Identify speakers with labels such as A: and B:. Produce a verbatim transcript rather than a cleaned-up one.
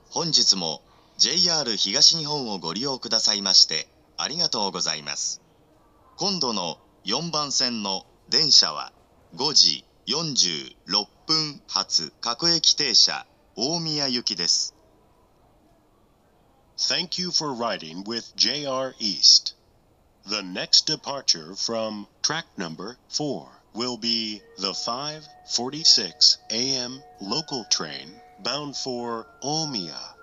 A: 本日も ジェイアール 東日本をご利用くださいましてありがとうございます。今度のよんばん線の電車はごじよんじゅうろっぷん発各駅停車大宮行きです。
B: Thank you for riding with J R East. The next departure from track number four will be the five forty-six a m local train bound for Omiya.